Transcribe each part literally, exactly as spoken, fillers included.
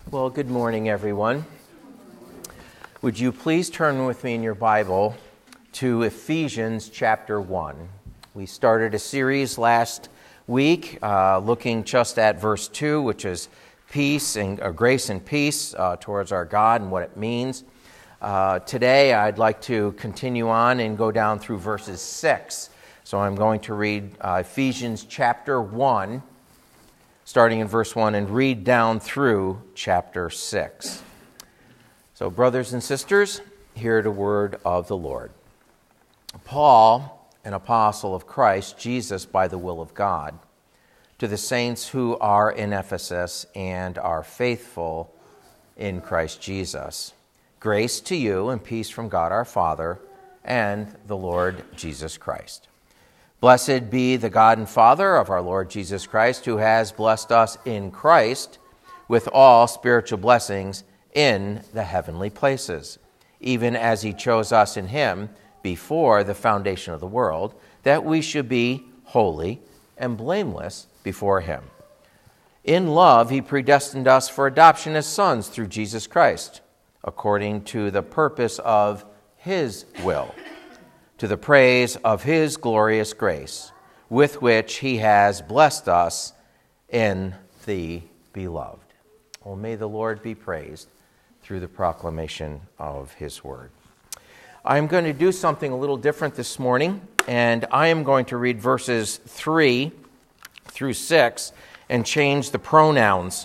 Well, good morning, everyone. Would you please turn with me in your Bible to Ephesians chapter one. We started a series last week uh, looking just at verse two, which is peace and uh, grace and peace uh, towards our God and what it means. Uh, today, I'd like to continue on and go down through verses six. So I'm going to read uh, Ephesians chapter one, starting in verse one, and read down through chapter six. So, brothers and sisters, hear the word of the Lord. Paul, an apostle of Christ Jesus by the will of God, to the saints who are in Ephesus and are faithful in Christ Jesus. Grace to you and peace from God our Father and the Lord Jesus Christ. Blessed be the God and Father of our Lord Jesus Christ, who has blessed us in Christ with all spiritual blessings in the heavenly places, even as he chose us in him before the foundation of the world, that we should be holy and blameless before him. In love, he predestined us for adoption as sons through Jesus Christ, according to the purpose of his will, to the praise of his glorious grace, with which he has blessed us in the beloved. Well, may the Lord be praised through the proclamation of his word. I'm going to do something a little different this morning, and I am going to read verses three through six and change the pronouns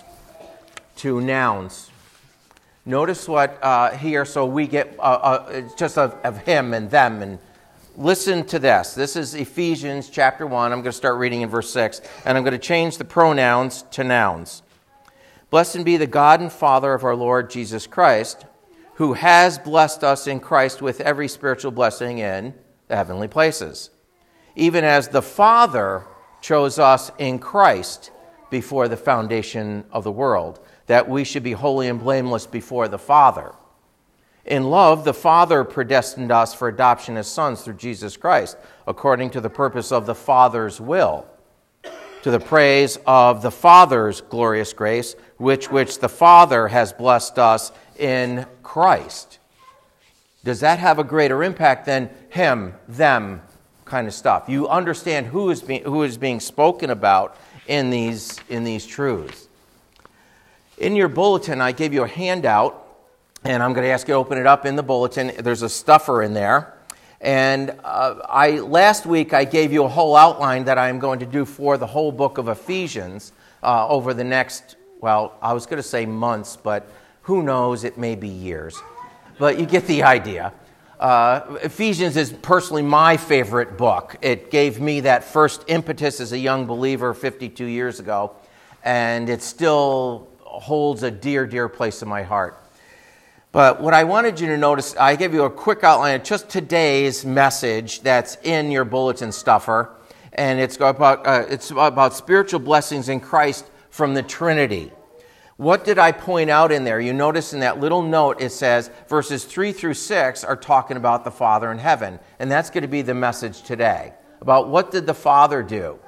to nouns. Notice what uh, here, so we get uh, uh, just of, of him and them, and listen to this. This is Ephesians chapter one. I'm going to start reading in verse six, and I'm going to change the pronouns to nouns. Blessed be the God and Father of our Lord Jesus Christ, who has blessed us in Christ with every spiritual blessing in the heavenly places, even as the Father chose us in Christ before the foundation of the world, that we should be holy and blameless before the Father. In love, the Father predestined us for adoption as sons through Jesus Christ, according to the purpose of the Father's will, to the praise of the Father's glorious grace, which which the Father has blessed us in Christ. Does that have a greater impact than him, them kind of stuff? You understand who is being, who is being spoken about in these, in these truths. In your bulletin, I gave you a handout, and I'm going to ask you to open it up in the bulletin. There's a stuffer in there. And uh, I last week I gave you a whole outline that I'm going to do for the whole book of Ephesians uh, over the next, well, I was going to say months, but who knows, it may be years. But you get the idea. Uh, Ephesians is personally my favorite book. It gave me that first impetus as a young believer fifty-two years ago, and it still holds a dear, dear place in my heart. But what I wanted you to notice, I gave you a quick outline of just today's message that's in your bulletin stuffer, and it's about uh, it's about spiritual blessings in Christ from the Trinity. What did I point out in there? You notice in that little note it says verses three through six are talking about the Father in heaven, and that's going to be the message today, about what did the Father do.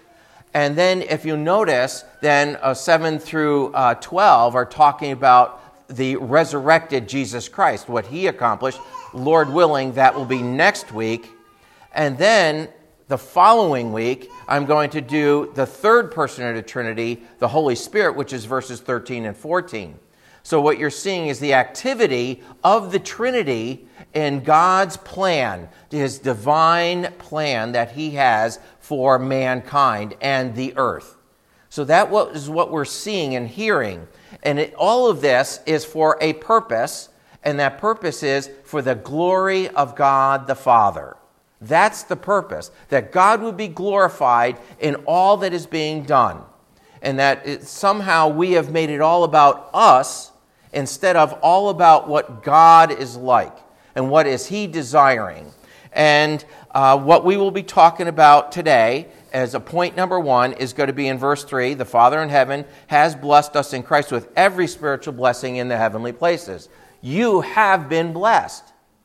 And then if you notice, then uh, seven through twelve are talking about the resurrected Jesus Christ, what he accomplished. Lord willing, that will be next week. And then the following week, I'm going to do the third person of the Trinity, the Holy Spirit, which is verses thirteen and fourteen. So what you're seeing is the activity of the Trinity in God's plan, his divine plan that he has for mankind and the earth. So that is what we're seeing and hearing. And it, all of this is for a purpose, and that purpose is for the glory of God the Father. That's the purpose, that God would be glorified in all that is being done, and that it, somehow we have made it all about us instead of all about what God is like and what is he desiring. And uh, what we will be talking about today as a point number one is going to be in verse three. The Father in heaven has blessed us in Christ with every spiritual blessing in the heavenly places. You have been blessed.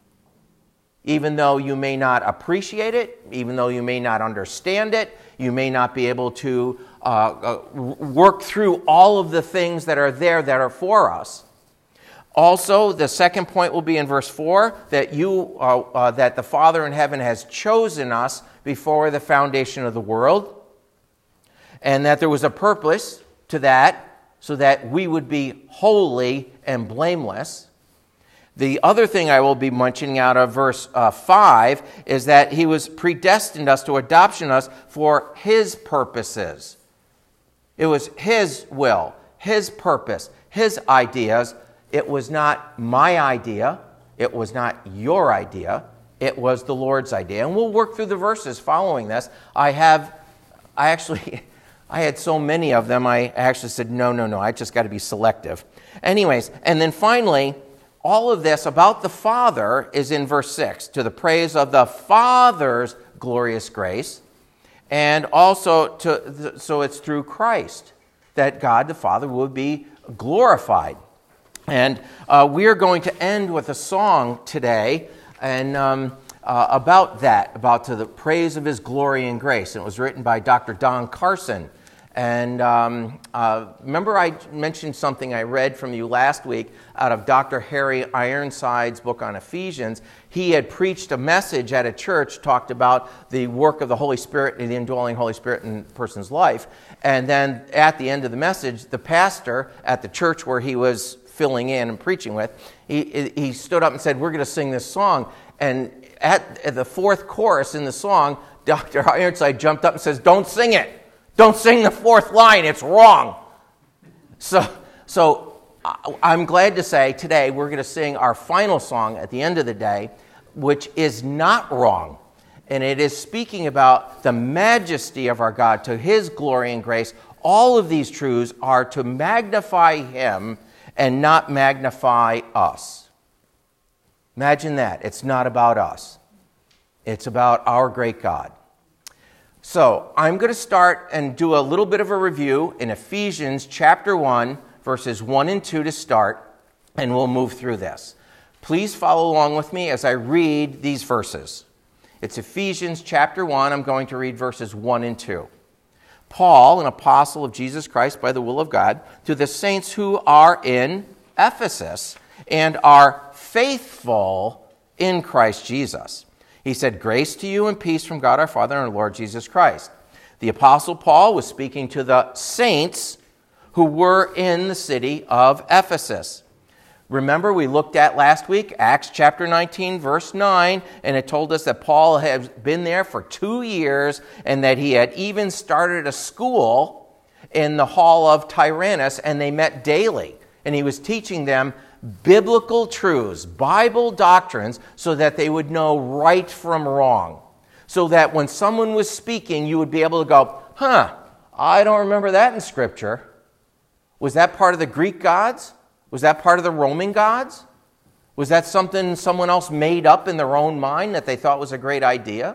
Even though you may not appreciate it, even though you may not understand it, you may not be able to uh, uh, work through all of the things that are there that are for us. Also, the second point will be in verse four, that you, uh, uh, that the Father in heaven has chosen us before the foundation of the world, and that there was a purpose to that, so that we would be holy and blameless. The other thing I will be mentioning out of verse uh, five is that he was predestined us to adoption us for his purposes. It was his will, his purpose, his ideas. It was not my idea. It was not your idea. It was the Lord's idea. And we'll work through the verses following this. I have, I actually, I had so many of them, I actually said, no, no, no, I just got to be selective. Anyways, and then finally, all of this about the Father is in verse six, to the praise of the Father's glorious grace, and also to, so it's through Christ that God the Father would be glorified. And uh, we are going to end with a song today, and um, uh, about that, about to the praise of His glory and grace. And it was written by Doctor Don Carson. And um, uh, remember I mentioned something I read from you last week out of Doctor Harry Ironside's book on Ephesians. He had preached a message at a church, talked about the work of the Holy Spirit and the indwelling Holy Spirit in a person's life. And then at the end of the message, the pastor at the church where he was filling in and preaching with, he, he stood up and said, we're going to sing this song. And at, at the fourth chorus in the song, Doctor Ironside jumped up and says, don't sing it. Don't sing the fourth line. It's wrong. So, so I'm glad to say today we're going to sing our final song at the end of the day, which is not wrong. And it is speaking about the majesty of our God, to His glory and grace. All of these truths are to magnify Him and not magnify us. Imagine that. It's not about us. It's about our great God. So I'm going to start and do a little bit of a review in Ephesians chapter one, verses one and two to start, and we'll move through this. Please follow along with me as I read these verses. It's Ephesians chapter one. I'm going to read verses one and two. Paul, an apostle of Jesus Christ by the will of God, to the saints who are in Ephesus and are faithful in Christ Jesus. He said, grace to you and peace from God our Father and our Lord Jesus Christ. The Apostle Paul was speaking to the saints who were in the city of Ephesus. Remember, we looked at last week, Acts chapter nineteen, verse nine, and it told us that Paul had been there for two years and that he had even started a school in the hall of Tyrannus, and they met daily. And he was teaching them biblical truths, Bible doctrines, so that they would know right from wrong. So that when someone was speaking, you would be able to go, huh, I don't remember that in Scripture. Was that part of the Greek gods? Was that part of the Roman gods? Was that something someone else made up in their own mind that they thought was a great idea?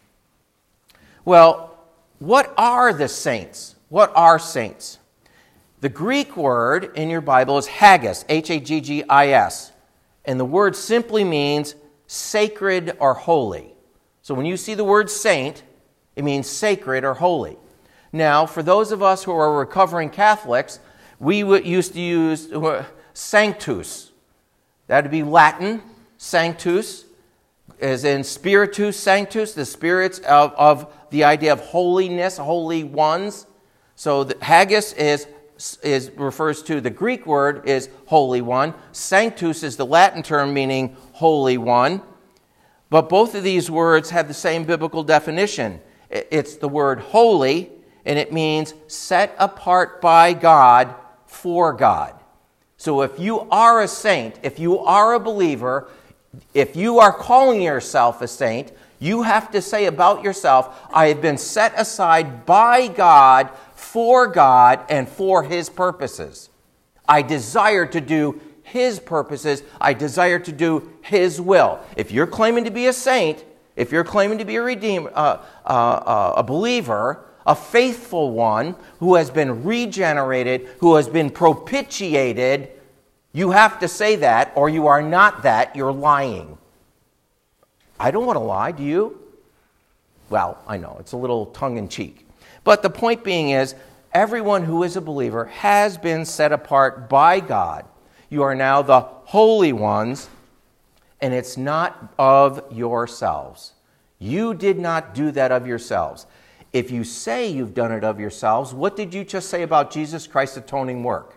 Well, what are the saints? What are saints? The Greek word in your Bible is haggis, H A G G I S. And the word simply means sacred or holy. So when you see the word saint, it means sacred or holy. Now, for those of us who are recovering Catholics, we used to use sanctus. That would be Latin, sanctus, as in spiritus sanctus, the spirits of, of the idea of holiness, holy ones. So the haggis is is refers to, the Greek word is holy one. Sanctus is the Latin term meaning holy one. But both of these words have the same biblical definition. It's the word holy, and it means set apart by God for God. So if you are a saint, if you are a believer, if you are calling yourself a saint, you have to say about yourself, I have been set aside by God, for God, and for His purposes. I desire to do His purposes. I desire to do His will. If you're claiming to be a saint, if you're claiming to be a redeemer, uh, uh, uh, a believer, a faithful one who has been regenerated, who has been propitiated, you have to say that, or you are not that. You're lying. I don't want to lie, do you? Well, I know, it's a little tongue-in-cheek. But the point being is, everyone who is a believer has been set apart by God. You are now the holy ones, and it's not of yourselves. You did not do that of yourselves. If you say you've done it of yourselves, what did you just say about Jesus Christ's atoning work?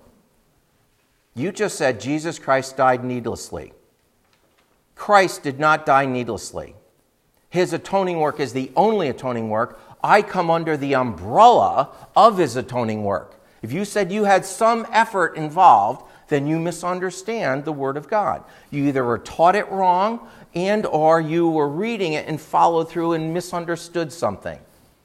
You just said Jesus Christ died needlessly. Christ did not die needlessly. His atoning work is the only atoning work. I come under the umbrella of his atoning work. If you said you had some effort involved, then you misunderstand the Word of God. You either were taught it wrong and or you were reading it and followed through and misunderstood something.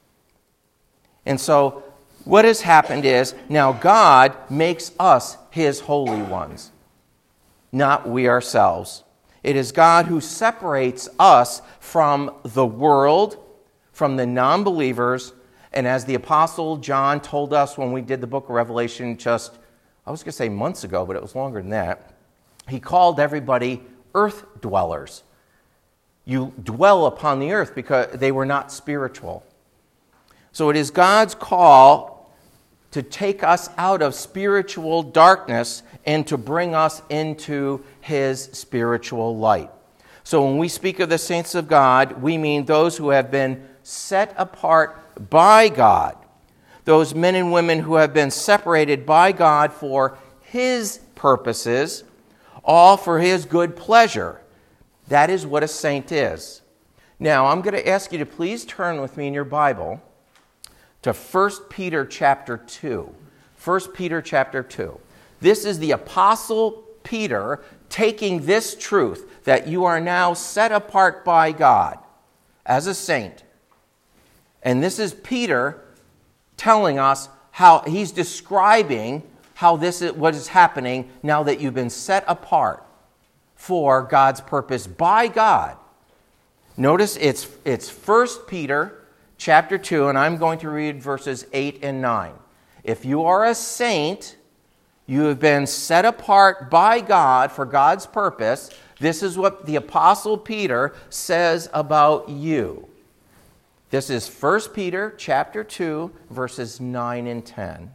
And so what has happened is now God makes us his holy ones, not we ourselves. It is God who separates us from the world, from the non-believers, and as the Apostle John told us when we did the book of Revelation just, I was going to say months ago, but it was longer than that, he called everybody earth dwellers. You dwell upon the earth because they were not spiritual. So it is God's call to take us out of spiritual darkness and to bring us into his spiritual light. So when we speak of the saints of God, we mean those who have been set apart by God. Those men and women who have been separated by God for his purposes, all for his good pleasure. That is what a saint is. Now, I'm going to ask you to please turn with me in your Bible to First Peter chapter two. First Peter chapter two. This is the Apostle Peter taking this truth that you are now set apart by God as a saint. And this is Peter telling us how he's describing how this is what is happening now that you've been set apart for God's purpose by God. Notice it's it's First Peter chapter two, and I'm going to read verses eight and nine. If you are a saint, you have been set apart by God for God's purpose. This is what the Apostle Peter says about you. This is First Peter chapter two, verses nine and ten.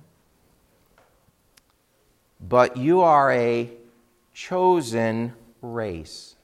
But you are a chosen race.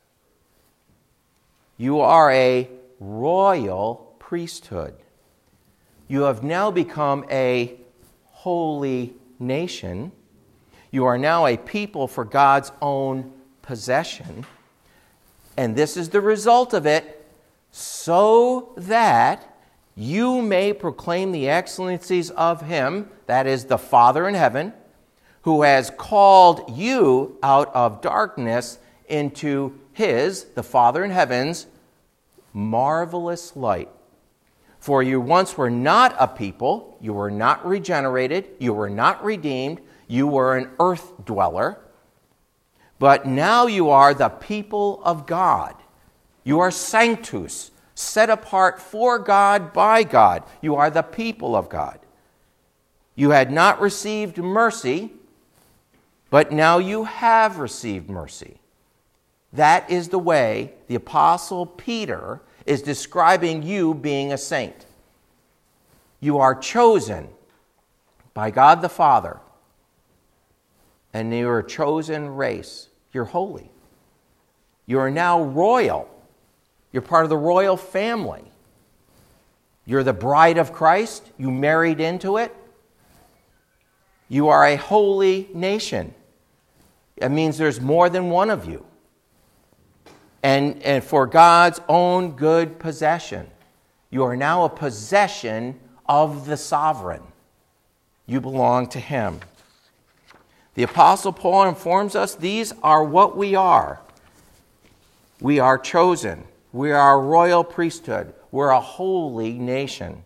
You are a royal priesthood. You have now become a holy nation. You are now a people for God's own possession. And this is the result of it, so that you may proclaim the excellencies of him, that is the Father in heaven, who has called you out of darkness into his, the Father in heaven's, marvelous light. For you once were not a people, you were not regenerated, you were not redeemed, you were an earth dweller, but now you are the people of God. You are sanctus, set apart for God by God. You are the people of God. You had not received mercy, but now you have received mercy. That is the way the Apostle Peter is describing you being a saint. You are chosen by God the Father, and you are a chosen race. You're holy. You are now royal. You're part of the royal family. You're the bride of Christ. You married into it. You are a holy nation. It means there's more than one of you. And, and for God's own good possession. You are now a possession of the sovereign. You belong to him. The Apostle Paul informs us these are what we are. We are chosen. We are a royal priesthood. We're a holy nation.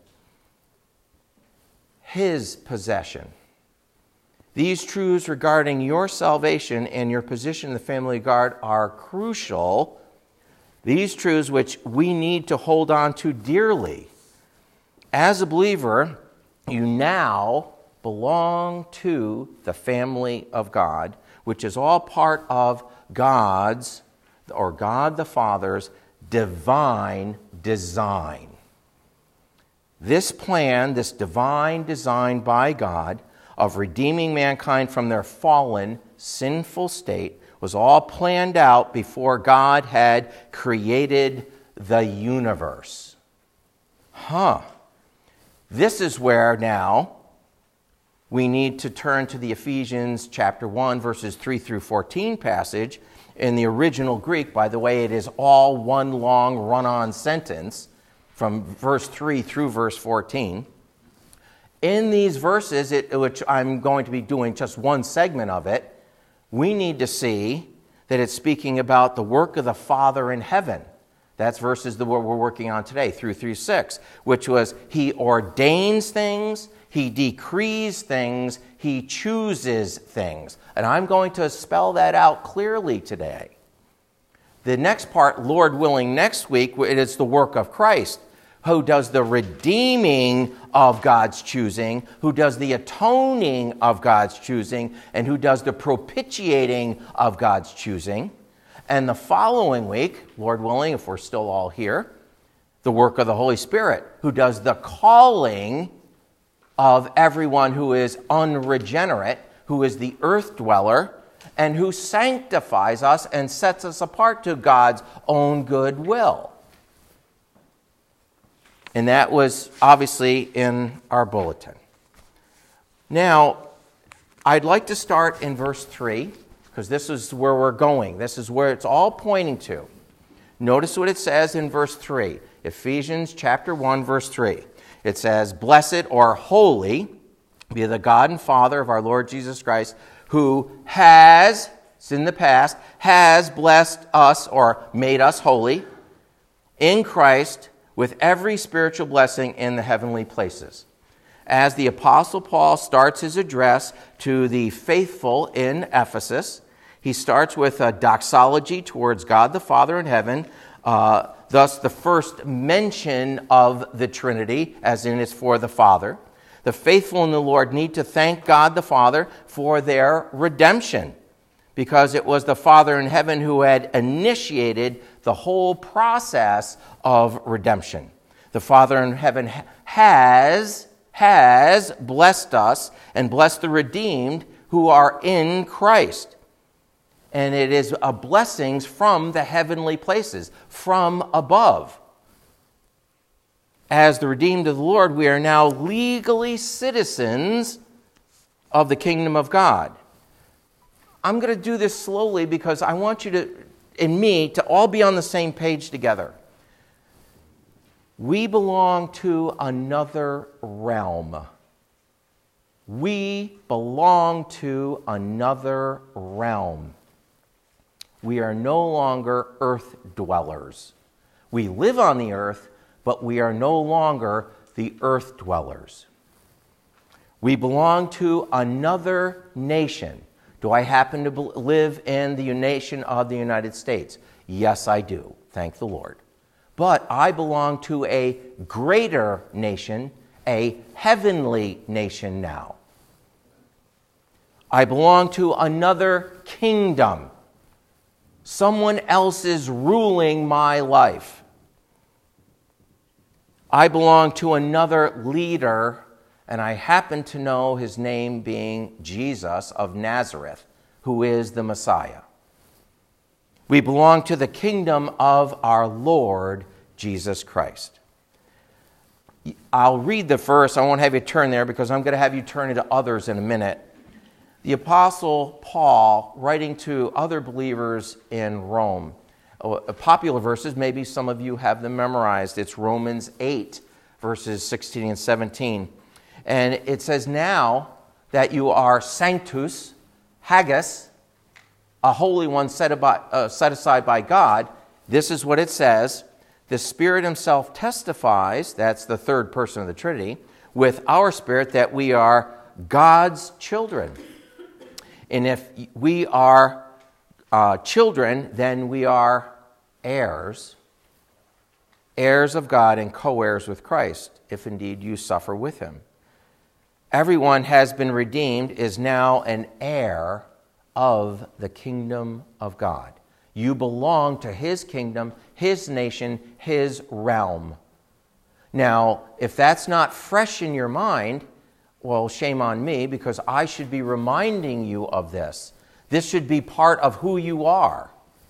His possession. These truths regarding your salvation and your position in the family of God are crucial. These truths which we need to hold on to dearly. As a believer, you now belong to the family of God, which is all part of God's, or God the Father's, divine design. This plan, this divine design by God of redeeming mankind from their fallen, sinful state was all planned out before God had created the universe. Huh. This is where now we need to turn to the Ephesians chapter one, verses three through fourteen passage. In the original Greek, by the way, it is all one long run-on sentence from verse three through verse fourteen. In these verses, it, which I'm going to be doing just one segment of it, we need to see that it's speaking about the work of the Father in heaven. That's verses that we're working on today, through through six, which was He ordains things, He decrees things, He chooses things. And I'm going to spell that out clearly today. The next part, Lord willing, next week, it is the work of Christ, who does the redeeming of God's choosing, who does the atoning of God's choosing, and who does the propitiating of God's choosing. And the following week, Lord willing, if we're still all here, the work of the Holy Spirit, who does the calling of everyone who is unregenerate, who is the earth dweller, and who sanctifies us and sets us apart to God's own good will. And that was obviously in our bulletin. Now, I'd like to start in verse three, because this is where we're going. This is where it's all pointing to. Notice what it says in verse three. Ephesians chapter one, verse three. It says, "Blessed or holy be the God and Father of our Lord Jesus Christ, who has," it's in the past, "has blessed us," or made us holy, "in Christ with every spiritual blessing in the heavenly places." As the Apostle Paul starts his address to the faithful in Ephesus, he starts with a doxology towards God the Father in heaven, uh, thus the first mention of the Trinity, as in it's for the Father. The faithful in the Lord need to thank God the Father for their redemption, because it was the Father in heaven who had initiated the whole process of redemption. The Father in heaven has, has blessed us and blessed the redeemed who are in Christ. And it is a blessings from the heavenly places, from above. As the redeemed of the Lord, we are now legally citizens of the kingdom of God. I'm going to do this slowly because I want you to, and me, to all be on the same page together. We belong to another realm. We belong to another realm. We are no longer earth dwellers. We live on the earth, but we are no longer the earth dwellers. We belong to another nation. Do I happen to live in the nation of the United States? Yes, I do. Thank the Lord. But I belong to a greater nation, a heavenly nation now. I belong to another kingdom. Someone else is ruling my life. I belong to another leader, and I happen to know his name being Jesus of Nazareth, who is the Messiah. We belong to the kingdom of our Lord Jesus Christ. I'll read the verse. I won't have you turn there because I'm going to have you turn it to others in a minute. The Apostle Paul, writing to other believers in Rome, popular verses, maybe some of you have them memorized. It's Romans eight, verses sixteen and seventeen. And it says, "Now that you are sanctus, hagios, a holy one set, about, uh, set aside by God," this is what it says, "the Spirit himself testifies," that's the third person of the Trinity, "with our spirit that we are God's children." And if we are uh, children, then we are heirs, heirs of God and co-heirs with Christ, if indeed you suffer with him. Everyone has been redeemed, is now an heir of the kingdom of God. You belong to his kingdom, his nation, his realm. Now, if that's not fresh in your mind, well, shame on me, because I should be reminding you of this. This should be part of who you are.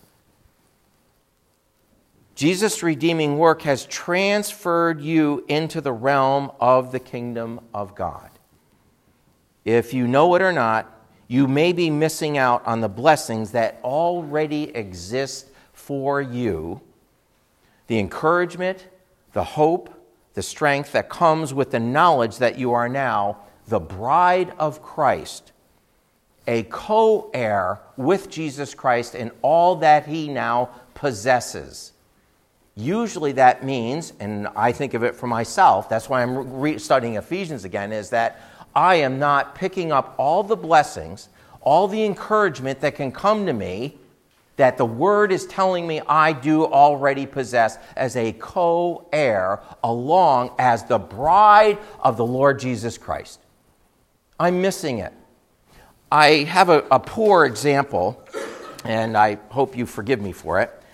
Jesus' redeeming work has transferred you into the realm of the kingdom of God. If you know it or not, you may be missing out on the blessings that already exist for you. The encouragement, the hope, the strength that comes with the knowledge that you are now the bride of Christ, a co-heir with Jesus Christ in all that he now possesses. Usually that means, and I think of it for myself, that's why I'm re- studying Ephesians again, is that I am not picking up all the blessings, all the encouragement that can come to me that the Word is telling me I do already possess as a co-heir along as the bride of the Lord Jesus Christ. I'm missing it. I have a, a poor example, and I hope you forgive me for it.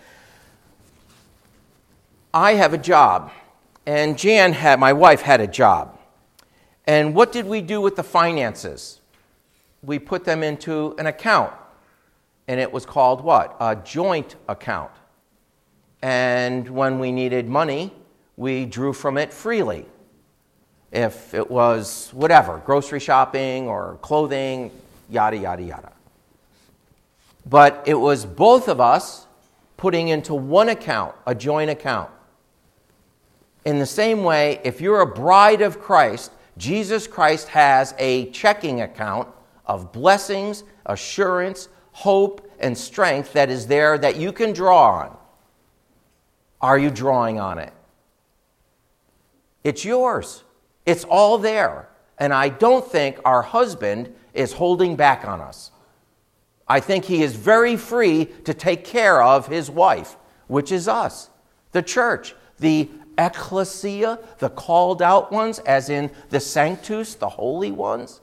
I have a job, and Jan had, my wife had a job. And what did we do with the finances? We put them into an account, and it was called what? A joint account. And when we needed money, we drew from it freely. If it was whatever, grocery shopping or clothing, yada, yada, yada. But it was both of us putting into one account, a joint account. In the same way, if you're a bride of Christ, Jesus Christ has a checking account of blessings, assurance, hope, and strength that is there that you can draw on. Are you drawing on it? It's yours. It's all there. And I don't think our husband is holding back on us. I think he is very free to take care of his wife, which is us, the church, the ecclesia, the called out ones, as in the sanctus, the holy ones.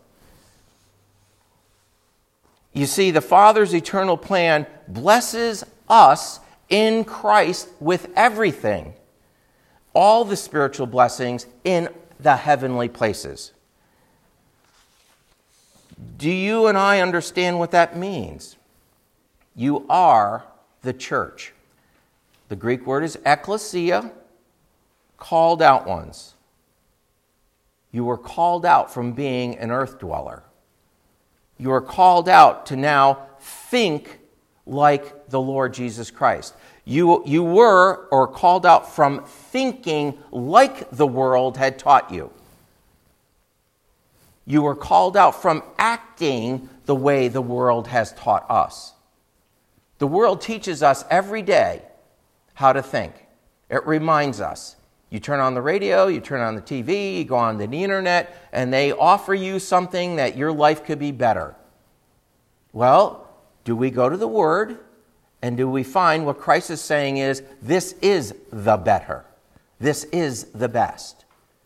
You see, the Father's eternal plan blesses us in Christ with everything. All the spiritual blessings in the heavenly places. Do you and I understand what that means? You are the church. The Greek word is ecclesia, called out ones. You were called out from being an earth dweller. You are called out to now think like the Lord Jesus Christ. You, you were or called out from thinking like the world had taught you. You were called out from acting the way the world has taught us. The world teaches us every day how to think. It reminds us. You turn on the radio, you turn on the T V, you go on the internet, and they offer you something that your life could be better. Well, do we go to the Word, and do we find what Christ is saying is, this is the better. This is the best.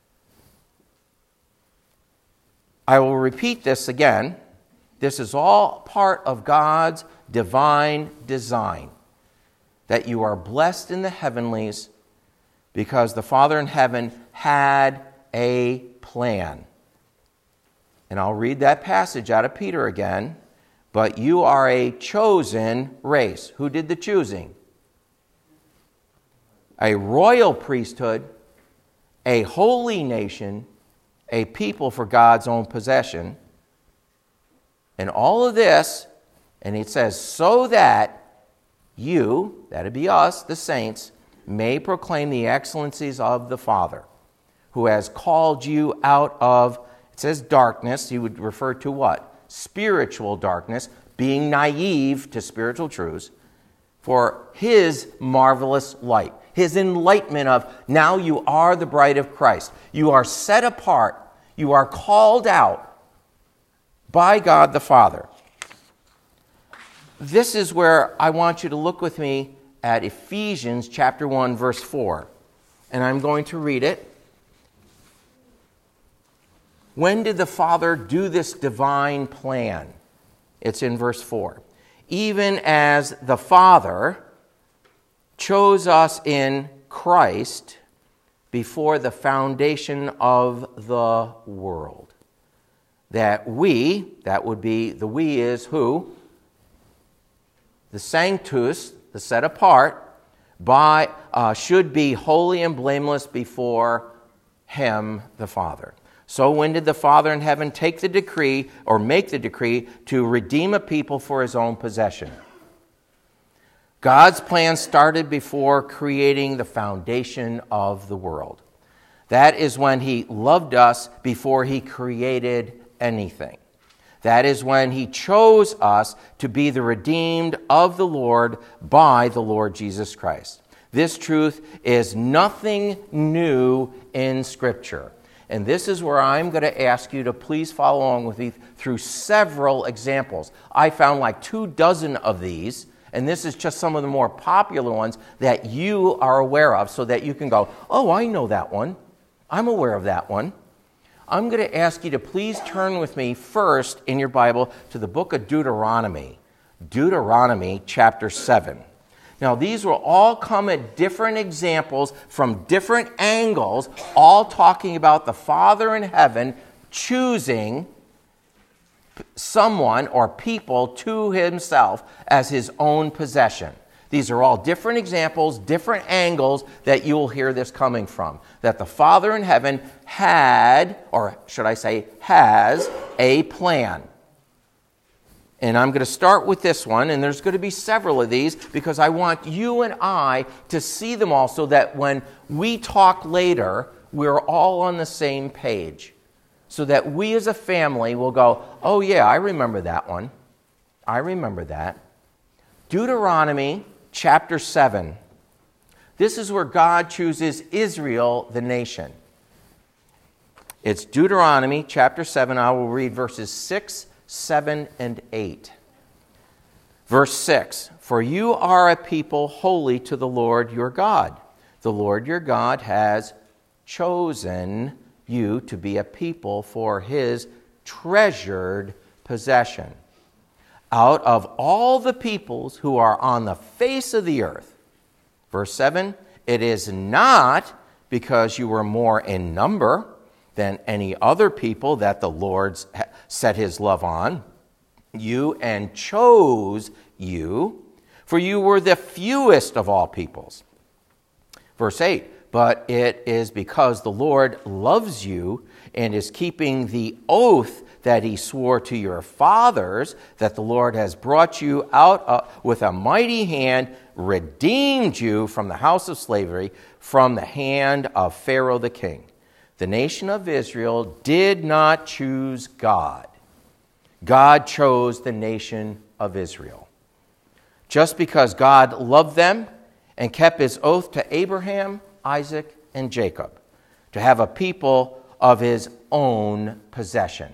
I will repeat this again. This is all part of God's divine design, that you are blessed in the heavenlies because the Father in heaven had a plan. And I'll read that passage out of Peter again. But you are a chosen race. Who did the choosing? A royal priesthood, a holy nation, a people for God's own possession. And all of this, and it says, so that you, that'd be us, the saints, may proclaim the excellencies of the Father, who has called you out of, it says darkness, he would refer to what? Spiritual darkness, being naive to spiritual truths, for his marvelous light, his enlightenment of now you are the bride of Christ. You are set apart. You are called out by God the Father. This is where I want you to look with me at Ephesians chapter one, verse four. And I'm going to read it. When did the Father do this divine plan? It's in verse four. Even as the Father chose us in Christ before the foundation of the world. That we, that would be, the we is who? The sanctus, the set apart, by uh, should be holy and blameless before him, the Father. So when did the Father in heaven take the decree, or make the decree, to redeem a people for his own possession? God's plan started before creating the foundation of the world. That is when he loved us before he created anything. That is when he chose us to be the redeemed of the Lord by the Lord Jesus Christ. This truth is nothing new in Scripture. And this is where I'm going to ask you to please follow along with me through several examples. I found like two dozen of these, and this is just some of the more popular ones that you are aware of, so that you can go, oh, I know that one. I'm aware of that one. I'm going to ask you to please turn with me first in your Bible to the book of Deuteronomy. Deuteronomy chapter seven. Now, these will all come at different examples from different angles, all talking about the Father in heaven choosing someone or people to himself as his own possession. These are all different examples, different angles that you will hear this coming from. That the Father in heaven had, or should I say, has a plan. And I'm going to start with this one, and there's going to be several of these because I want you and I to see them all so that when we talk later, we're all on the same page. So that we as a family will go, oh yeah, I remember that one. I remember that. Deuteronomy chapter seven. This is where God chooses Israel, the nation. It's Deuteronomy chapter seven. I will read verses six, seven, and eight. Verse six. For you are a people holy to the Lord your God. The Lord your God has chosen you to be a people for his treasured possession. Out of all the peoples who are on the face of the earth. Verse seven, it is not because you were more in number than any other people that the Lord set his love on you and chose you, for you were the fewest of all peoples. Verse eight, but it is because the Lord loves you and is keeping the oath that he swore to your fathers, that the Lord has brought you out uh, with a mighty hand, redeemed you from the house of slavery, from the hand of Pharaoh the king. The nation of Israel did not choose God. God chose the nation of Israel. Just because God loved them and kept his oath to Abraham, Isaac, and Jacob, to have a people of his own possession.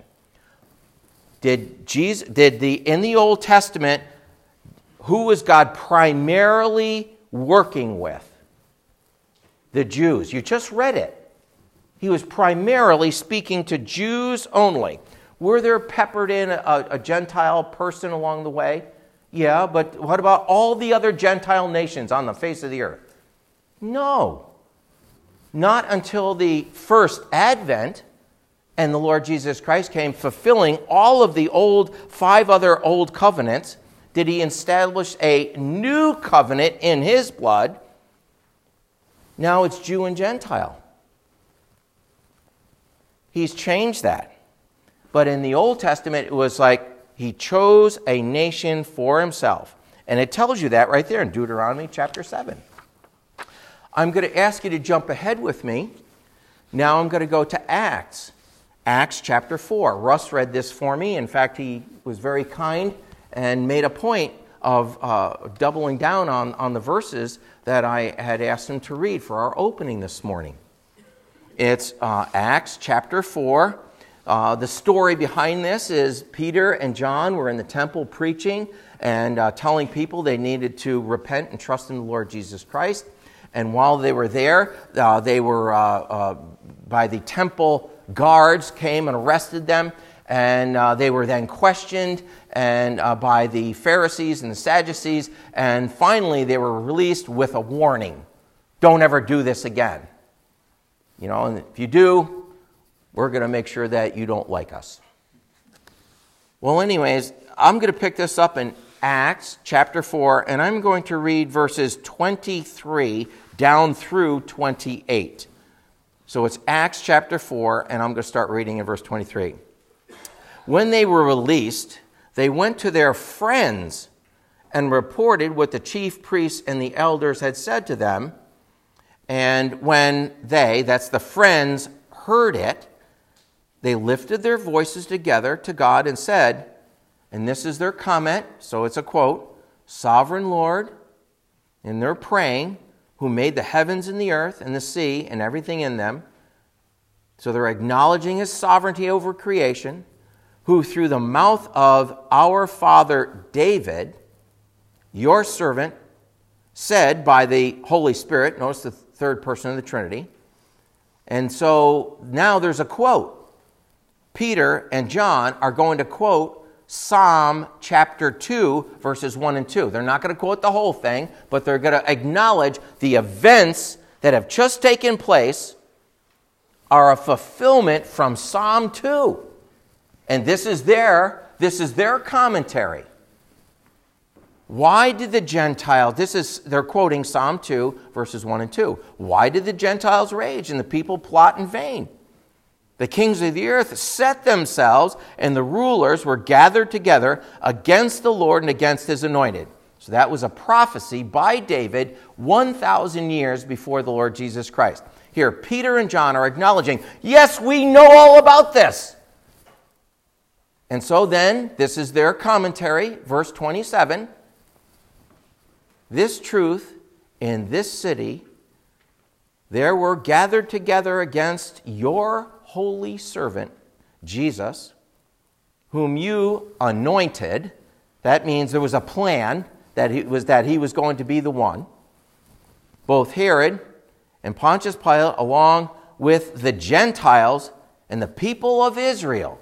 Did Jesus, did the, in the Old Testament, who was God primarily working with? The Jews. You just read it. He was primarily speaking to Jews only. Were there peppered in a, a Gentile person along the way? Yeah, but what about all the other Gentile nations on the face of the earth? No. Not until the first Advent and the Lord Jesus Christ came, fulfilling all of the old, five other old covenants, did he establish a new covenant in his blood. Now it's Jew and Gentile. He's changed that. But in the Old Testament, it was like he chose a nation for himself. And it tells you that right there in Deuteronomy chapter seven. I'm going to ask you to jump ahead with me. Now I'm going to go to Acts. Acts chapter four. Russ read this for me. In fact, he was very kind and made a point of uh, doubling down on, on the verses that I had asked him to read for our opening this morning. It's uh, Acts chapter four. Uh, the story behind this is Peter and John were in the temple preaching and uh, telling people they needed to repent and trust in the Lord Jesus Christ. And while they were there, uh, they were uh, uh, by the temple guards came and arrested them, and uh, they were then questioned and uh, by the Pharisees and the Sadducees, and finally they were released with a warning. Don't ever do this again. You know, and if you do, we're going to make sure that you don't like us. Well, anyways, I'm going to pick this up in Acts chapter four, and I'm going to read verses twenty-three down through twenty-eight. So it's Acts chapter four, and I'm going to start reading in verse twenty-three. When they were released, they went to their friends and reported what the chief priests and the elders had said to them. And when they, that's the friends, heard it, they lifted their voices together to God and said, and this is their comment, so it's a quote, "Sovereign Lord," and they're praying, "who made the heavens and the earth and the sea and everything in them." So they're acknowledging his sovereignty over creation, "who through the mouth of our father David, your servant, said by the Holy Spirit," notice the third person of the Trinity. And so now there's a quote. Peter and John are going to quote Psalm chapter two, verses one and two. They're not going to quote the whole thing, but they're going to acknowledge the events that have just taken place are a fulfillment from Psalm two. And this is their, this is their commentary. Why did the Gentiles, this is, they're quoting Psalm two, verses one and two. Why did the Gentiles rage and the people plot in vain? The kings of the earth set themselves, and the rulers were gathered together against the Lord and against his anointed. So that was a prophecy by David one thousand years before the Lord Jesus Christ. Here, Peter and John are acknowledging, yes, we know all about this. And so then, this is their commentary, verse twenty-seven. "This truth in this city, there were gathered together against your holy servant, Jesus, whom you anointed." That means there was a plan that he was, that he was going to be the one. "Both Herod and Pontius Pilate, along with the Gentiles and the people of Israel."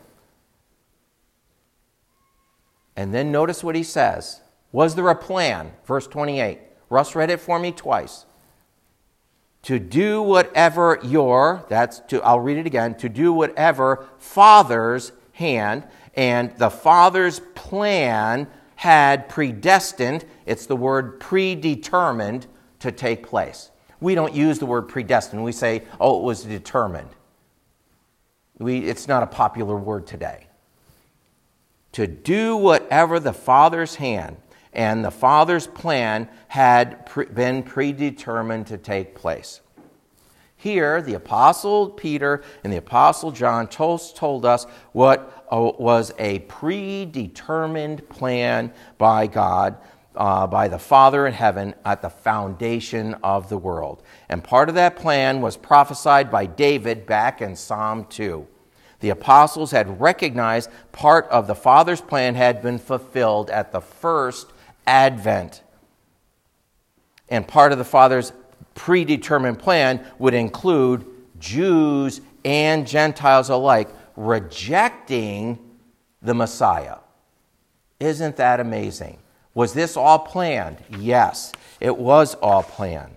And then notice what he says. Was there a plan? Verse twenty-eight. Russ read it for me twice. "To do whatever your," that's to, I'll read it again, "to do whatever Father's hand," and the Father's plan had predestined, it's the word predetermined, to take place. We don't use the word predestined. We say, oh, it was determined. We, it's not a popular word today. To do whatever the Father's hand and the Father's plan had pre- been predetermined to take place. Here, the Apostle Peter and the Apostle John told, told us what uh, was a predetermined plan by God, uh, by the Father in heaven at the foundation of the world. And part of that plan was prophesied by David back in Psalm two. The apostles had recognized part of the Father's plan had been fulfilled at the first Advent. And part of the Father's predetermined plan would include Jews and Gentiles alike rejecting the Messiah. Isn't that amazing? Was this all planned? Yes, it was all planned.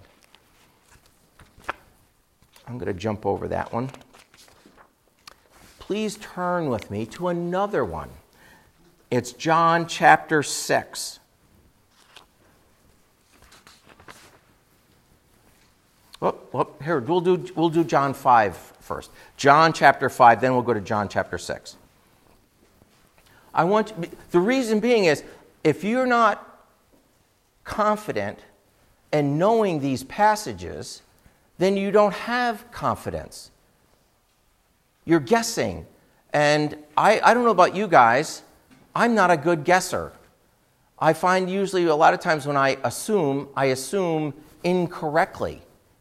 I'm going to jump over that one. Please turn with me to another one. It's John chapter six. Oh, oh, here, we'll do, we'll do John five first. John chapter five, then we'll go to John chapter six. I want to, the reason being is, if you're not confident in knowing these passages, then you don't have confidence. You're guessing. And I, I don't know about you guys, I'm not a good guesser. I find usually a lot of times when I assume, I assume incorrectly.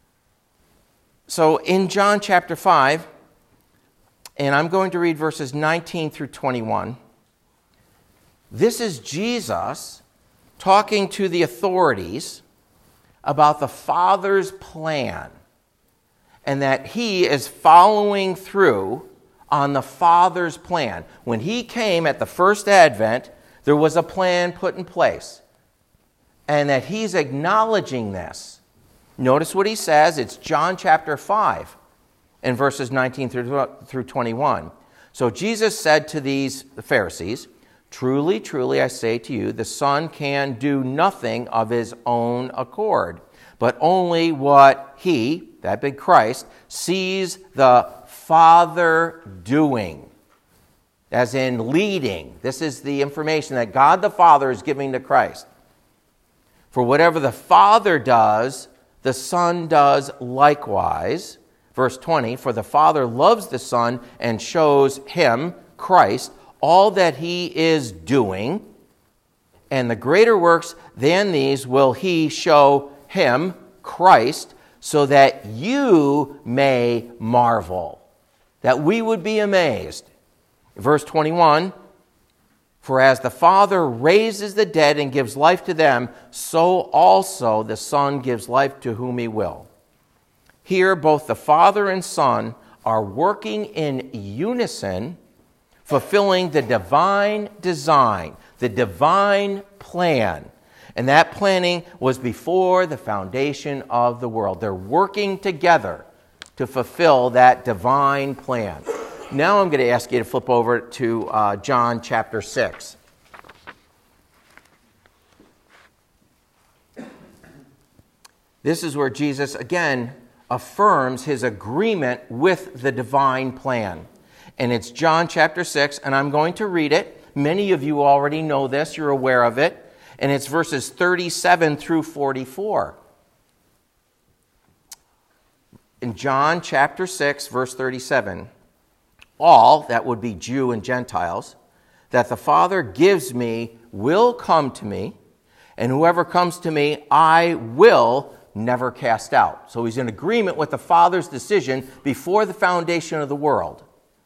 So in John chapter five, and I'm going to read verses nineteen through twenty-one, this is Jesus talking to the authorities about the Father's plan and that he is following through on the Father's plan. When he came at the first Advent, there was a plan put in place, and that he's acknowledging this. Notice what he says. It's John chapter five. in verses nineteen through twenty-one. So Jesus said to these Pharisees, "Truly, truly, I say to you, the Son can do nothing of his own accord, but only what he," that big Christ, "sees the Father doing," as in leading. This is the information that God the Father is giving to Christ. "For whatever the Father does, the Son does likewise." Verse twenty, "For the Father loves the Son and shows him," Christ, "all that he is doing, and the greater works than these will he show him," Christ, "so that you may marvel," that we would be amazed. Verse twenty-one, "For as the Father raises the dead and gives life to them, so also the Son gives life to whom he will." Here, both the Father and Son are working in unison, fulfilling the divine design, the divine plan. And that planning was before the foundation of the world. They're working together to fulfill that divine plan. Now I'm going to ask you to flip over to uh, John chapter six. This is where Jesus, again, affirms his agreement with the divine plan. And it's John chapter six, and I'm going to read it. Many of you already know this. You're aware of it. And it's verses thirty-seven through forty-four. In John chapter six, verse thirty-seven, "All," that would be Jew and Gentiles, "that the Father gives me will come to me, and whoever comes to me I will never cast out." So he's in agreement with the Father's decision before the foundation of the world.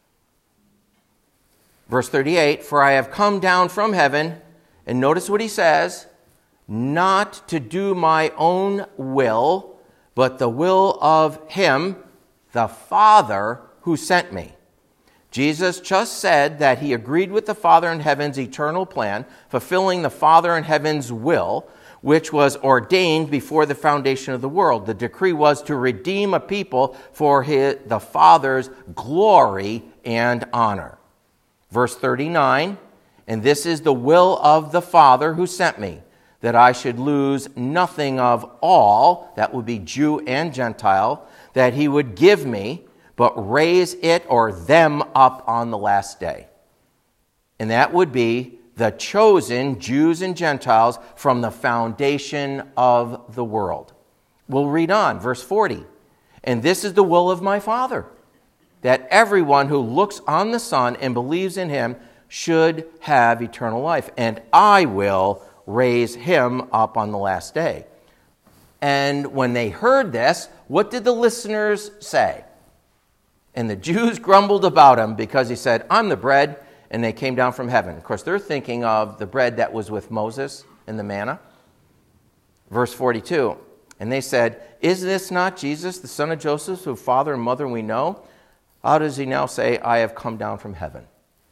Verse thirty-eight, "For I have come down from heaven," and notice what he says, "not to do my own will, but the will of him," the Father, "who sent me." Jesus just said that he agreed with the Father in heaven's eternal plan, fulfilling the Father in heaven's will, which was ordained before the foundation of the world. The decree was to redeem a people for his, the Father's glory and honor. Verse thirty-nine, "And this is the will of the Father who sent me, that I should lose nothing of all," that would be Jew and Gentile, "that he would give me, but raise it or them up on the last day." And that would be the chosen Jews and Gentiles from the foundation of the world. We'll read on, verse forty. "And this is the will of my Father, that everyone who looks on the Son and believes in him should have eternal life, and I will raise him up on the last day." And when they heard this, what did the listeners say? "And the Jews grumbled about him because he said, 'I'm the bread,' and they came down from heaven." Of course, they're thinking of the bread that was with Moses in the manna. Verse forty-two, "And they said, 'Is this not Jesus, the son of Joseph, whose father and mother we know? How does he now say, I have come down from heaven?'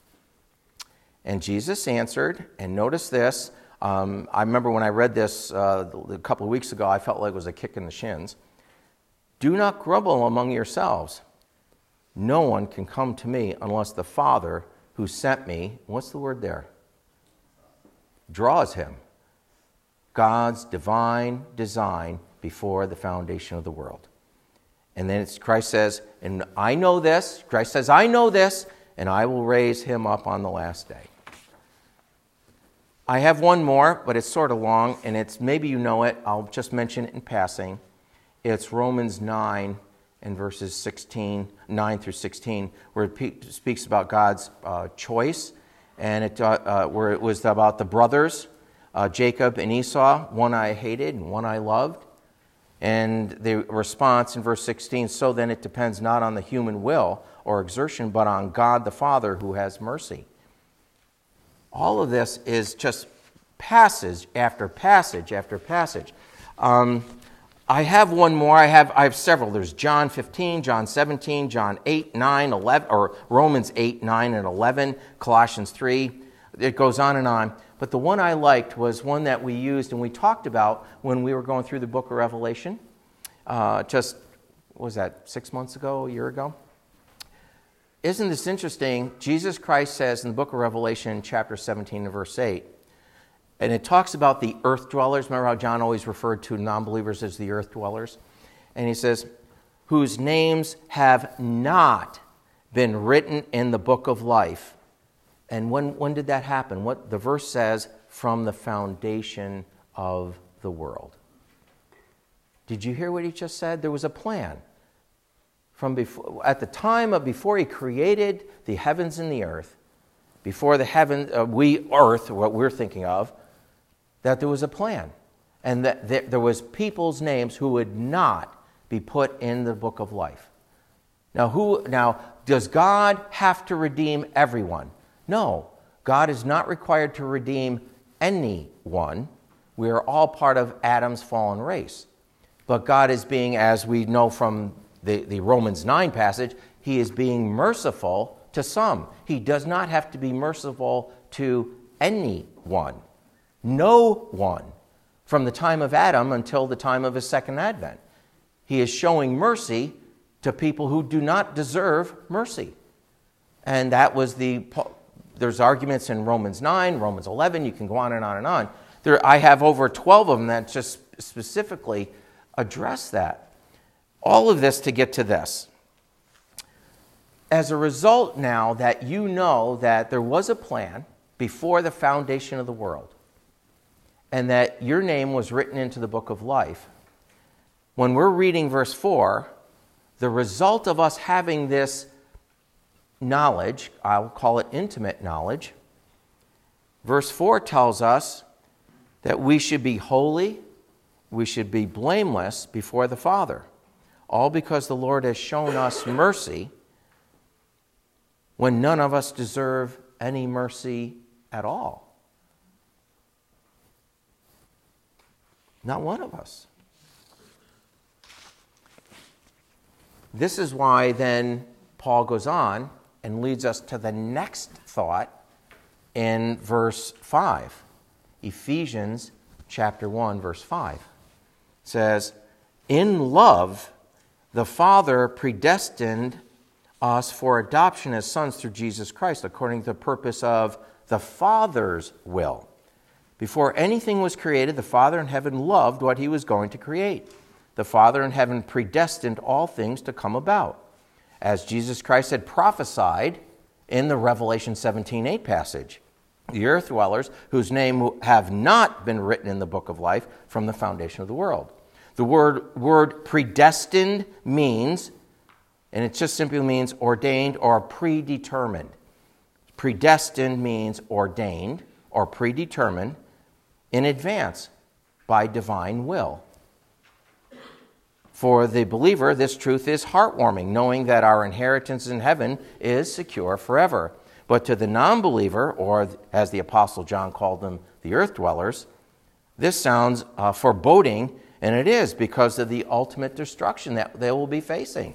And Jesus answered," and notice this. Um, I remember when I read this uh, a couple of weeks ago, I felt like it was a kick in the shins. "Do not grumble among yourselves. No one can come to me unless the Father who sent me," what's the word there? "Draws him." God's divine design before the foundation of the world. And then it's, Christ says, "And I know this," Christ says, "I know this, and I will raise him up on the last day." I have one more, but it's sort of long, and it's, maybe you know it, I'll just mention it in passing. It's Romans nine and verses sixteen, nine through sixteen, where it speaks about God's uh, choice, and it uh, uh, where it was about the brothers, uh, Jacob and Esau, one I hated and one I loved. And the response in verse sixteen, "So then it depends not on the human will or exertion, but on God the Father who has mercy." All of this is just passage after passage after passage. Um, I have one more. I have I have several. There's John fifteen, John seventeen, John eight, nine, eleven, or Romans eight, nine, and eleven, Colossians three. It goes on and on. But the one I liked was one that we used and we talked about when we were going through the book of Revelation. Uh, just what was that, six months ago, a year ago? Isn't this interesting? Jesus Christ says in the book of Revelation, chapter seventeen and verse eight, and it talks about the earth dwellers. Remember how John always referred to non-believers as the earth dwellers? And he says, whose names have not been written in the book of life. And when, when did that happen? What the verse says, from the foundation of the world. Did you hear what he just said? There was a plan. From before, at the time of before he created the heavens and the earth, before the heaven, uh, we earth, what we're thinking of, that there was a plan, and that there, there was people's names who would not be put in the book of life. Now, who? Now, does God have to redeem everyone? No, God is not required to redeem anyone. We are all part of Adam's fallen race, but God is being, as we know from The, the Romans nine passage, he is being merciful to some. He does not have to be merciful to anyone. No one. From the time of Adam until the time of his second advent. He is showing mercy to people who do not deserve mercy. And that was the, there's arguments in Romans nine, Romans eleven, you can go on and on and on. There, I have over twelve of them that just specifically address that. All of this to get to this. As a result now that you know that there was a plan before the foundation of the world and that your name was written into the book of life, when we're reading verse four, the result of us having this knowledge, I'll call it intimate knowledge, verse four tells us that we should be holy, we should be blameless before the Father. All because the Lord has shown us mercy when none of us deserve any mercy at all. Not one of us. This is why then Paul goes on and leads us to the next thought in verse five. Ephesians chapter one, verse five. It says, in love, the Father predestined us for adoption as sons through Jesus Christ, according to the purpose of the Father's will. Before anything was created, the Father in heaven loved what he was going to create. The Father in heaven predestined all things to come about, as Jesus Christ had prophesied in the Revelation seventeen eight passage. The earth dwellers, whose name have not been written in the book of life from the foundation of the world. The word, word predestined means, and it just simply means ordained or predetermined. Predestined means ordained or predetermined in advance by divine will. For the believer, this truth is heartwarming, knowing that our inheritance in heaven is secure forever. But to the non-believer, or as the Apostle John called them, the earth dwellers, this sounds uh, foreboding. And it is because of the ultimate destruction that they will be facing.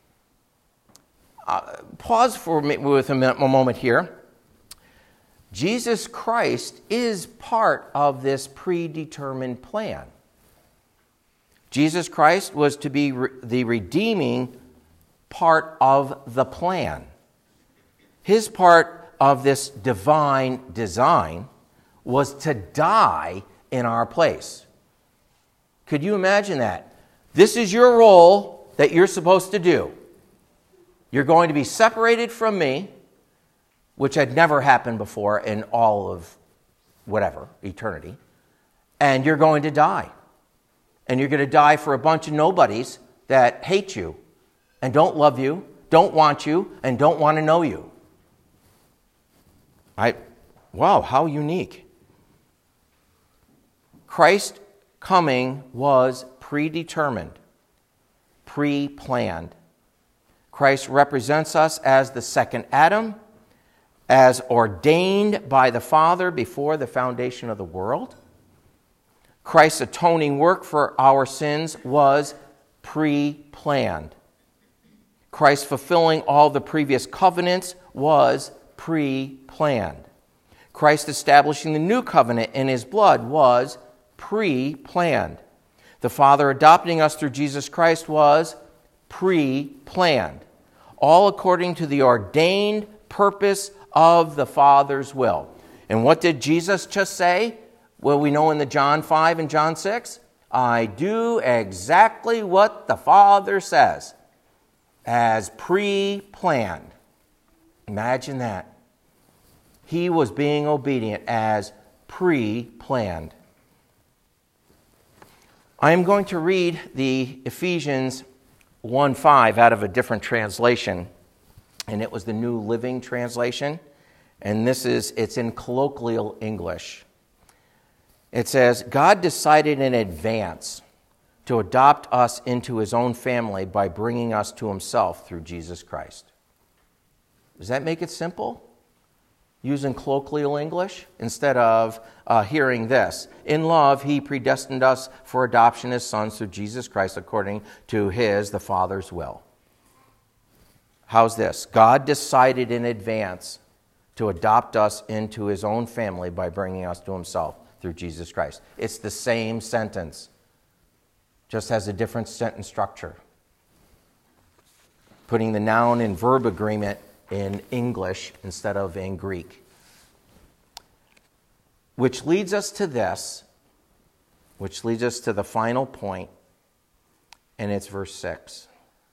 Uh, pause for me with a, minute, a moment here. Jesus Christ is part of this predetermined plan. Jesus Christ was to be re- the redeeming part of the plan. His part of this divine design was to die in our place. Could you imagine that? This is your role that you're supposed to do. You're going to be separated from me, which had never happened before in all of whatever, eternity, and you're going to die. And you're going to die for a bunch of nobodies that hate you and don't love you, don't want you, and don't want to know you. I, wow, how unique. Christ coming was predetermined, pre-planned. Christ represents us as the second Adam, as ordained by the Father before the foundation of the world. Christ's atoning work for our sins was pre-planned. Christ fulfilling all the previous covenants was pre-planned. Christ establishing the new covenant in his blood was pre-planned. The Father adopting us through Jesus Christ was pre-planned, all according to the ordained purpose of the Father's will. And what did Jesus just say? Well, we know in the John five and John six, I do exactly what the Father says, as pre-planned. Imagine that. He was being obedient as pre-planned. I am going to read the Ephesians one five out of a different translation, and it was the New Living Translation, and this is, it's in colloquial English. It says, God decided in advance to adopt us into his own family by bringing us to himself through Jesus Christ. Does that make it simple? Using colloquial English instead of uh, hearing this. In love, he predestined us for adoption as sons through Jesus Christ according to his, the Father's will. How's this? God decided in advance to adopt us into his own family by bringing us to himself through Jesus Christ. It's the same sentence, just has a different sentence structure. Putting the noun and verb agreement in English instead of in Greek. Which leads us to this, which leads us to the final point, and it's verse six.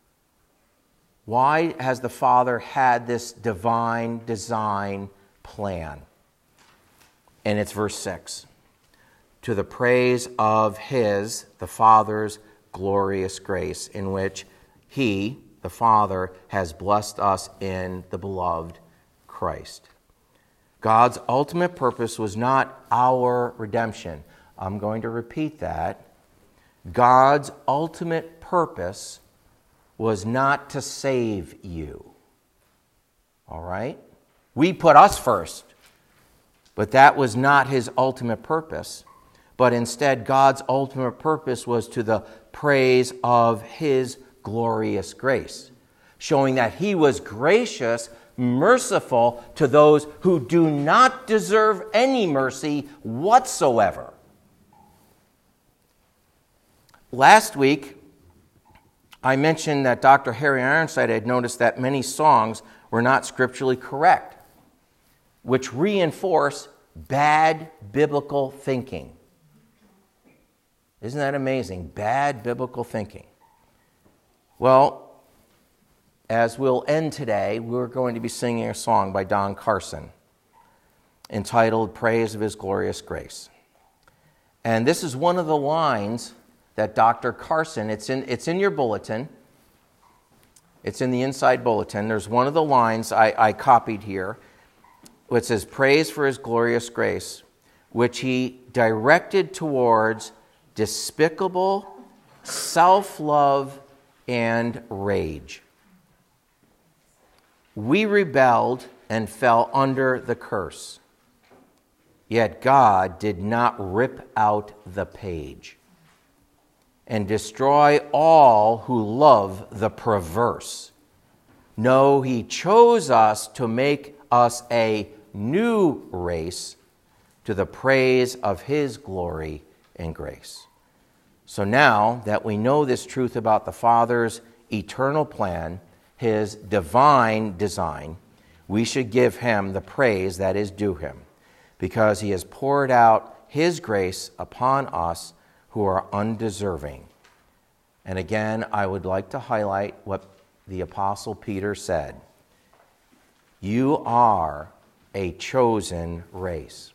Why has the Father had this divine design plan? And it's verse six. To the praise of his, the Father's glorious grace, in which he, the Father, has blessed us in the beloved Christ. God's ultimate purpose was not our redemption. I'm going to repeat that. God's ultimate purpose was not to save you. All right? We put us first, but that was not his ultimate purpose. But instead, God's ultimate purpose was to the praise of his glorious grace, showing that he was gracious, merciful to those who do not deserve any mercy whatsoever. Last week, I mentioned that Doctor Harry Ironside had noticed that many songs were not scripturally correct, which reinforce bad biblical thinking. Isn't that amazing? Bad biblical thinking. Well, as we'll end today, we're going to be singing a song by Don Carson entitled Praise of His Glorious Grace. And this is one of the lines that Doctor Carson, it's in, it's in your bulletin. It's in the inside bulletin. There's one of the lines I, I copied here, which says, Praise for His glorious grace, which He directed towards despicable self-love and rage. We rebelled and fell under the curse. Yet God did not rip out the page and destroy all who love the perverse. No, He chose us to make us a new race to the praise of His glory and grace. So now that we know this truth about the Father's eternal plan, His divine design, we should give Him the praise that is due Him, because He has poured out His grace upon us who are undeserving. And again, I would like to highlight what the Apostle Peter said. You are a chosen race.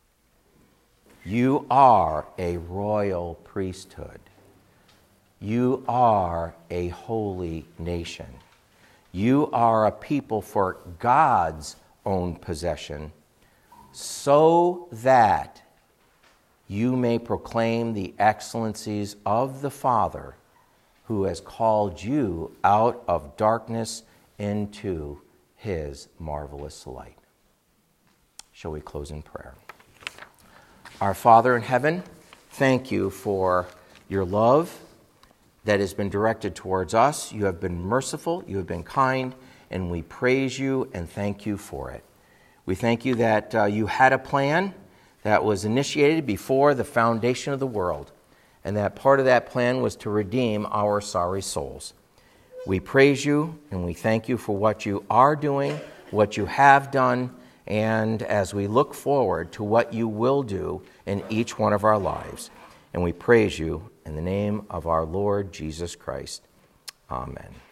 You are a royal priesthood. You are a holy nation. You are a people for God's own possession, so that you may proclaim the excellencies of the Father who has called you out of darkness into His marvelous light. Shall we close in prayer? Our Father in heaven, thank you for your love that has been directed towards us. You have been merciful, you have been kind, and we praise you and thank you for it. We thank you that uh, you had a plan that was initiated before the foundation of the world, and that part of that plan was to redeem our sorry souls. We praise you and we thank you for what you are doing, what you have done, and as we look forward to what you will do in each one of our lives. And we praise you in the name of our Lord Jesus Christ. Amen.